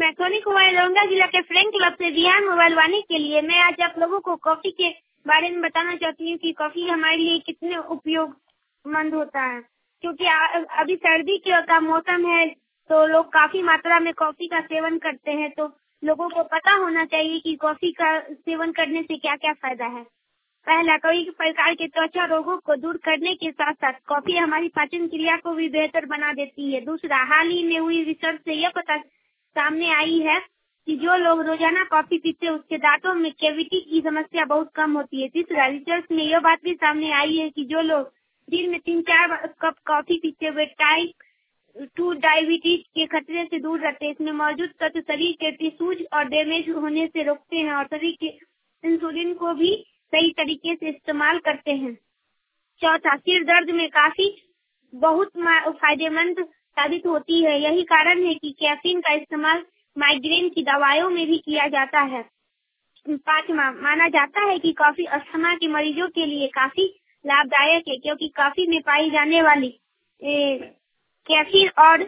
मैं सोनी कुमार लौंडा जिला के फ्रेंक क्लब से बिहान मोबाइल वाणी के लिए मैं आज आप लोगों को कॉफी के बारे में बताना चाहती हूँ कि कॉफी हमारे लिए कितने उपयोगमंद होता है। क्योंकि अभी सर्दी का मौसम है तो लोग काफी मात्रा में कॉफी का सेवन करते हैं, तो लोगों को पता होना चाहिए कि कॉफी का सेवन करने से क्या क्या फायदा है। पहला, कई प्रकार के त्वचा रोगों को दूर करने के साथ साथ कॉफी हमारी पाचन क्रिया को भी बेहतर बना देती है। दूसरा, हाल ही में हुई रिसर्च से यह पता सामने आई है कि जो लोग रोजाना कॉफी पीते हैं उसके दांतों में कैविटी की समस्या बहुत कम होती है। तीसरा, रिसर्च में यह बात भी सामने आई है कि जो लोग दिन में 3-4 कप कॉफी पीते हुए टाइप 2 डायबिटीज के खतरे से दूर रहते हैं। इसमें मौजूद तत्व शरीर के टिश्यूज और डैमेज होने से रोकते हैं और शरीर के इंसुलिन को भी सही तरीके से इस्तेमाल करते हैं। चौथा, सिर दर्द में काफी बहुत फायदेमंद साबित होती है। यही कारण है कि कैफीन का इस्तेमाल माइग्रेन की दवाइयों में भी किया जाता है। पांचवा, माना जाता है कि कॉफी अस्थमा के मरीजों के लिए काफी लाभदायक है, क्योंकि कॉफी में पाई जाने वाली कैफीन और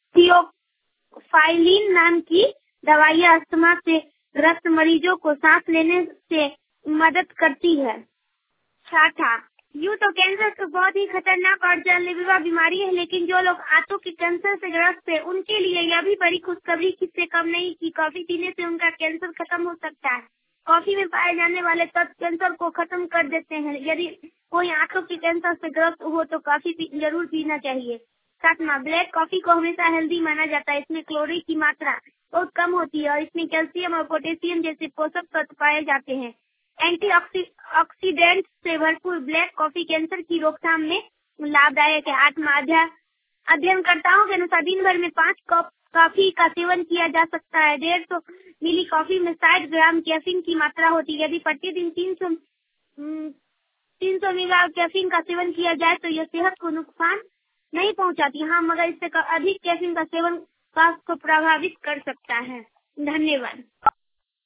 थियोफाइलिन नाम की दवाइयां अस्थमा से ग्रस्त मरीजों को सांस लेने से मदद करती है। छठा, यूँ तो कैंसर तो बहुत ही खतरनाक और जानलेवा बीमारी है, लेकिन जो लोग आंतों के कैंसर से ग्रस्त है उनके लिए यह भी बड़ी खुशखबरी किससे कम नहीं कि कॉफी पीने से उनका कैंसर खत्म हो सकता है। कॉफी में पाए जाने वाले तत्व कैंसर को खत्म कर देते हैं। यदि कोई आंतों के कैंसर से ग्रस्त हो तो कॉफी जरूर पीना चाहिए। सातवां, ब्लैक कॉफी को हमेशा हेल्दी माना जाता है। इसमें क्लोरीन की मात्रा बहुत कम होती है और इसमें कैल्शियम और पोटेशियम जैसे पोषक तत्व पाए जाते हैं। एंटीऑक्सीडेंट से भरपूर ब्लैक कॉफी कैंसर की रोकथाम में लाभदायक है। आठवां, अध्ययनकर्ताओं के अनुसार दिन भर में 5 कप कॉफी का सेवन किया जा सकता है। 150 मिली कॉफी में 60 ग्राम कैफीन की मात्रा होती है। यदि प्रतिदिन 300 मिलीग्राम कैफीन का सेवन किया जाए तो यह सेहत को नुकसान नहीं पहुंचाती। हाँ, मगर इससे अधिक कैफीन का सेवन स्वास्थ्य को प्रभावित कर सकता है। धन्यवाद।